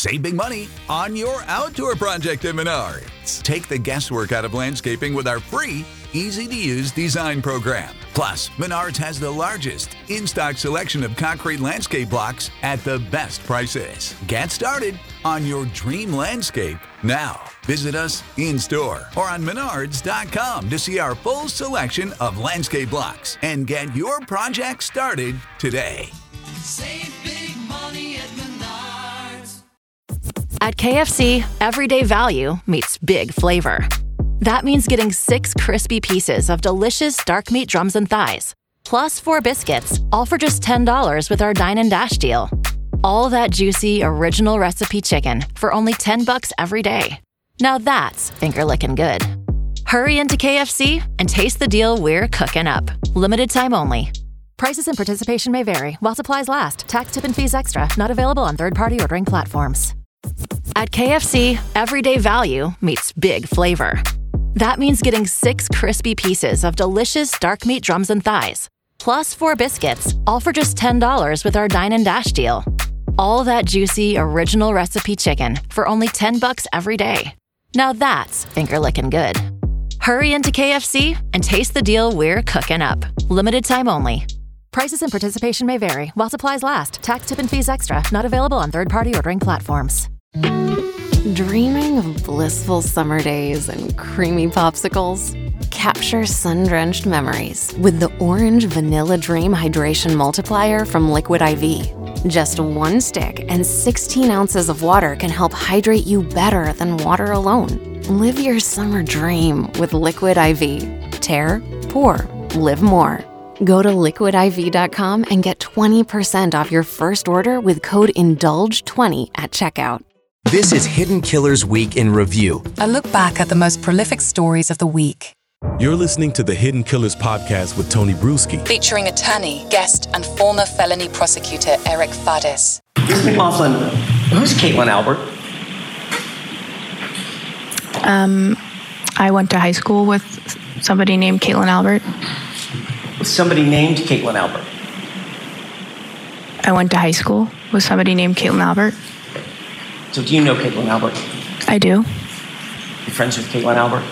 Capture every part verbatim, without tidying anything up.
Save big money on your outdoor project at Menards. Take the guesswork out of landscaping with our free, easy-to-use design program. Plus, Menards has the largest in-stock selection of concrete landscape blocks at the best prices. Get started on your dream landscape now. Visit us in-store or on menards dot com to see our full selection of landscape blocks and get your project started today. Save big money at Menards. At K F C, everyday value meets big flavor. That means getting six crispy pieces of delicious dark meat drums and thighs, plus four biscuits, all for just ten dollars with our Dine and Dash deal. All that juicy, original recipe chicken for only ten bucks every day. Now that's finger-licking good. Hurry into K F C and taste the deal we're cooking up. Limited time only. Prices and participation may vary while supplies last. Tax, tip, and fees extra. Not available on third-party ordering platforms. At K F C, everyday value meets big flavor. That means getting six crispy pieces of delicious dark meat drums and thighs, plus four biscuits, all for just ten dollars with our Dine and Dash deal. All that juicy, original recipe chicken for only ten bucks every day. Now that's finger-licking good. Hurry into K F C and taste the deal we're cooking up. Limited time only. Prices and participation may vary while supplies last. Tax, tip, and fees extra. Not available on third-party ordering platforms. Dreaming of blissful summer days and creamy popsicles? Capture sun-drenched memories with the Orange Vanilla Dream Hydration Multiplier from Liquid I V. Just one stick and sixteen ounces of water can help hydrate you better than water alone. Live your summer dream with Liquid I V. Tear, pour, live more. Go to liquid I V dot com and get twenty percent off your first order with code indulge twenty at checkout. This is Hidden Killers Week in Review. A look back at the most prolific stories of the week. You're listening to the Hidden Killers podcast with Tony Bruschi. Featuring attorney, guest, and former felony prosecutor Eric Fadis. Miz McLaughlin, who's Caitlin Albert? Um, I went to high school with somebody named Caitlin Albert. With somebody named Caitlin Albert? I went to high school with somebody named Caitlin Albert. So do you know Caitlin Albert? I do. You friends with Caitlin Albert?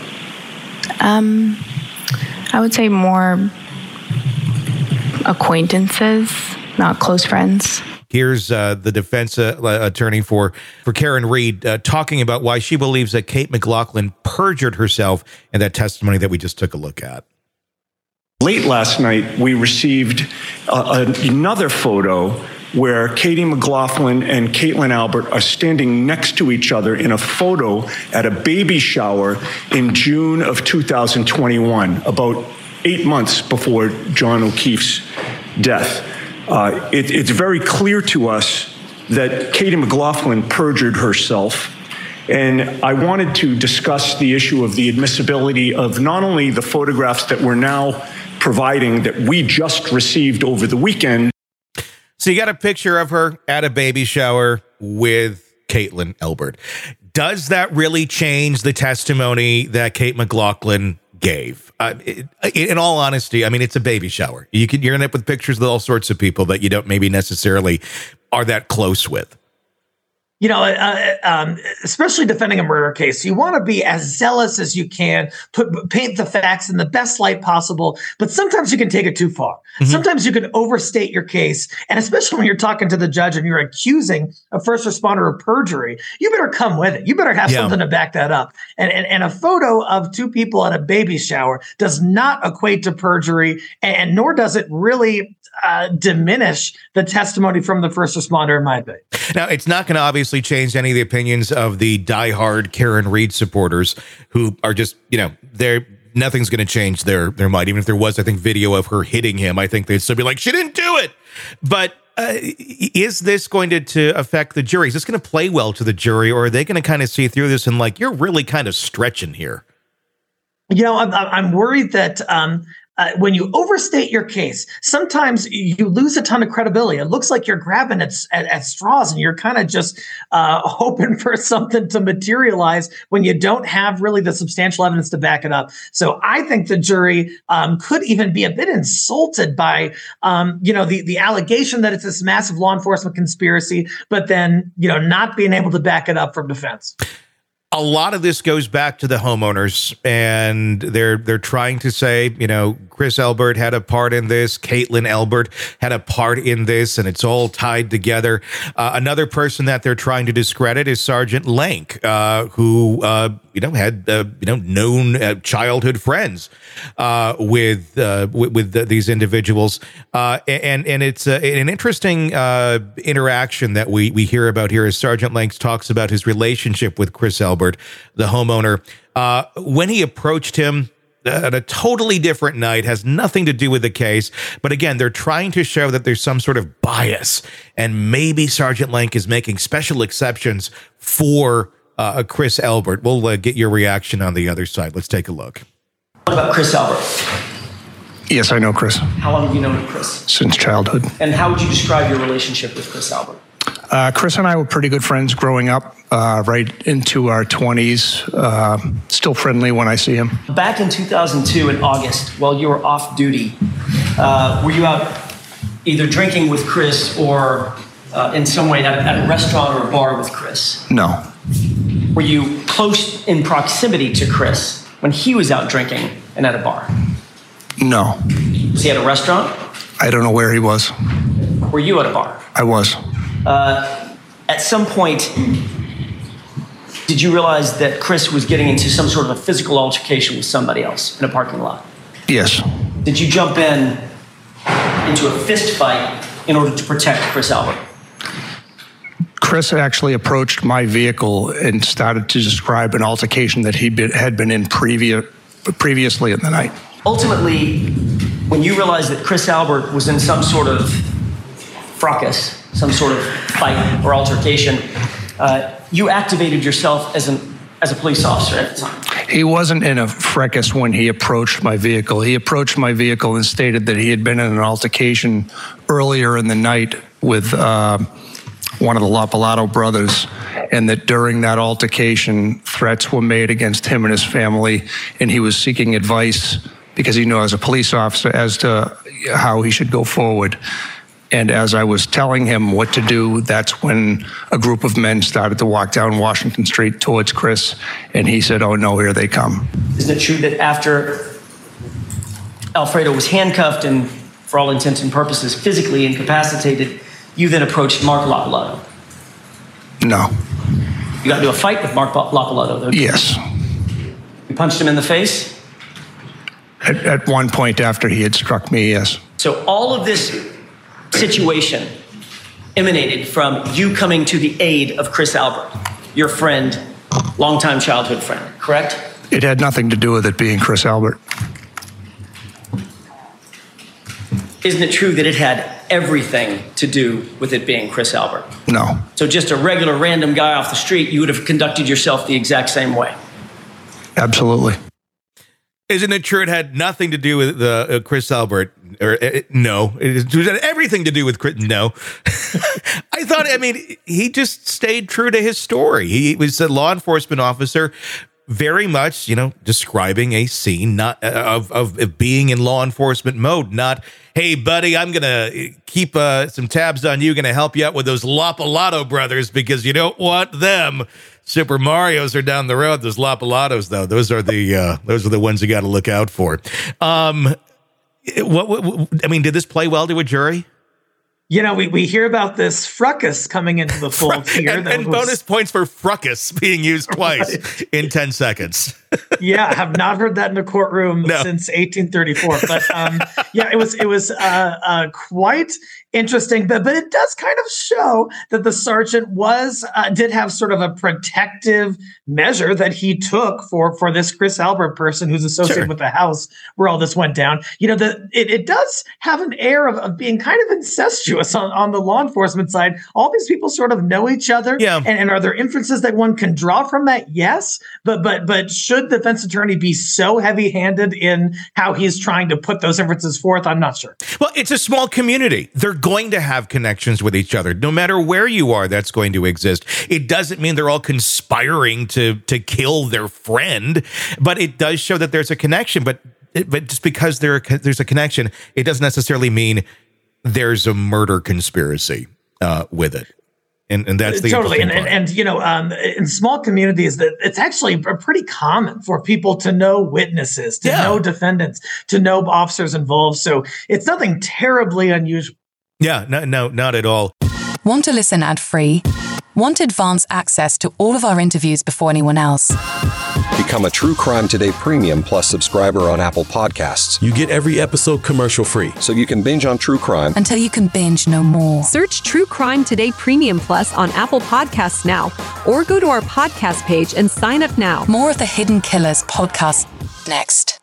Um, I would say more acquaintances, not close friends. Here's uh, the defense uh, attorney for, for Karen Read uh, talking about why she believes that Kate McLaughlin perjured herself in that testimony that we just took a look at. Late last night, we received uh, another photo where Katie McLaughlin and Caitlin Albert are standing next to each other in a photo at a baby shower in June of two thousand twenty-one, about eight months before John O'Keefe's death. Uh, it, it's very clear to us that Katie McLaughlin perjured herself. And I wanted to discuss the issue of the admissibility of not only the photographs that we're now providing that we just received over the weekend. So you got a picture of her at a baby shower with Caitlin Albert. Does that really change the testimony that Kate McLaughlin gave? Uh, it, in all honesty, I mean, it's a baby shower. You can, you're going to end up with pictures with all sorts of people that you don't maybe necessarily are that close with. You know, uh, um, especially defending a murder case, you want to be as zealous as you can, put paint the facts in the best light possible. But sometimes you can take it too far. Mm-hmm. Sometimes you can overstate your case. And especially when you're talking to the judge and you're accusing a first responder of perjury, you better come with it. You better have yeah. something to back that up. And, and, and a photo of two people at a baby shower does not equate to perjury, and, and nor does it really uh, diminish the testimony from the first responder, in my opinion. Now, it's not going to obviously change any of the opinions of the diehard Karen Read supporters who are just, you know, they're nothing's going to change their their mind. Even if there was, I think, video of her hitting him, I think they'd still be like, she didn't do it. But uh, is this going to, to affect the jury? Is this going to play well to the jury, or are they going to kind of see through this and like, you're really kind of stretching here? You know, I'm, I'm worried that um, uh, when you overstate your case, sometimes you lose a ton of credibility. It looks like you're grabbing at, at, at straws and you're kind of just uh, hoping for something to materialize when you don't have really the substantial evidence to back it up. So I think the jury um, could even be a bit insulted by, um, you know, the, the allegation that it's this massive law enforcement conspiracy, but then, you know, not being able to back it up from defense. A lot of this goes back to the homeowners, and they're they're trying to say, you know, Chris Elbert had a part in this, Caitlin Elbert had a part in this, and it's all tied together. Uh, another person that they're trying to discredit is Sergeant Lank, uh, who uh, you know had uh, you know known uh, childhood friends uh, with uh, with, with the, these individuals, uh, and and it's uh, an interesting uh, interaction that we we hear about here as Sergeant Lank talks about his relationship with Chris Elbert, the homeowner, uh, when he approached him at a totally different night, has nothing to do with the case. But again, they're trying to show that there's some sort of bias, and maybe Sergeant Lank is making special exceptions for uh, Chris Elbert. We'll uh, get your reaction on the other side. Let's take a look. What about Chris Elbert? Yes, I know Chris. How long have you known Chris? Since childhood. And how would you describe your relationship with Chris Elbert? Uh, Chris and I were pretty good friends growing up, uh, right into our twenties. Uh, still friendly when I see him. Back in two thousand two in August, while you were off duty, uh, were you out either drinking with Chris or uh, in some way at, at a restaurant or a bar with Chris? No. Were you close in proximity to Chris when he was out drinking and at a bar? No. Was he at a restaurant? I don't know where he was. Were you at a bar? I was. Uh, at some point, did you realize that Chris was getting into some sort of a physical altercation with somebody else in a parking lot? Yes. Did you jump in into a fist fight in order to protect Chris Elbert? Chris actually approached my vehicle and started to describe an altercation that he had been in previous, previously in the night. Ultimately, when you realized that Chris Elbert was in some sort of fracas, some sort of fight or altercation, uh, you activated yourself as an as a police officer at the time. He wasn't in a fracas when he approached my vehicle. He approached my vehicle and stated that he had been in an altercation earlier in the night with uh, one of the Lapalato brothers, and that during that altercation, threats were made against him and his family, and he was seeking advice because he knew as a police officer as to how he should go forward. And as I was telling him what to do, that's when a group of men started to walk down Washington Street towards Chris, and he said, "Oh no, here they come." Isn't it true that after Alfredo was handcuffed and, for all intents and purposes, physically incapacitated, you then approached Mark Lapalato? No. You got into a fight with Mark Lapalato, though? Yes. You punched him in the face? At, at one point after he had struck me, yes. So all of this situation emanated from you coming to the aid of Chris Elbert, your friend, longtime childhood friend, correct? It had nothing to do with it being Chris Elbert. Isn't it true that it had everything to do with it being Chris Elbert? No. So just a regular random guy off the street, you would have conducted yourself the exact same way? Absolutely. Isn't it true it had nothing to do with the uh, Chris Elbert? Or uh, no, it had everything to do with Chris. No, I thought. I mean, he just stayed true to his story. He was a law enforcement officer, very much, you know, describing a scene not uh, of, of of being in law enforcement mode. Not, hey, buddy, I'm gonna keep uh, some tabs on you. Gonna help you out with those Lapalato brothers because you don't want them. Super Marios are down the road. Those Lapalatos, though, those are the uh, those are the ones you got to look out for. Um, what, what I mean, did this play well to a jury? You know, we, we hear about this fracas coming into the fold here. and that and was, bonus points for fracas being used twice right. in ten seconds. Yeah, I have not heard that in a courtroom no. since eighteen thirty-four. But um, yeah, it was it was uh, uh, quite interesting. But but it does kind of show that the sergeant was uh, did have sort of a protective measure that he took for for this Chris Albert person who's associated Sure. with the house where all this went down. You know, the it, it does have an air of, of being kind of incestuous on, on the law enforcement side. All these people sort of know each other. Yeah. And, and are there inferences that one can draw from that? Yes. But but but should the defense attorney be so heavy-handed in how he's trying to put those inferences forth? I'm not sure. Well, it's a small community. They're going to have connections with each other. No matter where you are, that's going to exist. It doesn't mean they're all conspiring to to kill their friend, but it does show that there's a connection. But but just because there there's a connection, it doesn't necessarily mean there's a murder conspiracy uh, with it. And, and that's the totally, and, and part. and you know, um, in small communities, that it's actually pretty common for people to know witnesses, to Yeah. know defendants, to know officers involved. So it's nothing terribly unusual. Yeah, no, no, not at all. Want to listen ad-free? Want advance access to all of our interviews before anyone else? Become a True Crime Today Premium Plus subscriber on Apple Podcasts. You get every episode commercial free. So you can binge on true crime Until you can binge no more. Search True Crime Today Premium Plus on Apple Podcasts now, or go to our podcast page and sign up now. More of the Hidden Killers podcast next.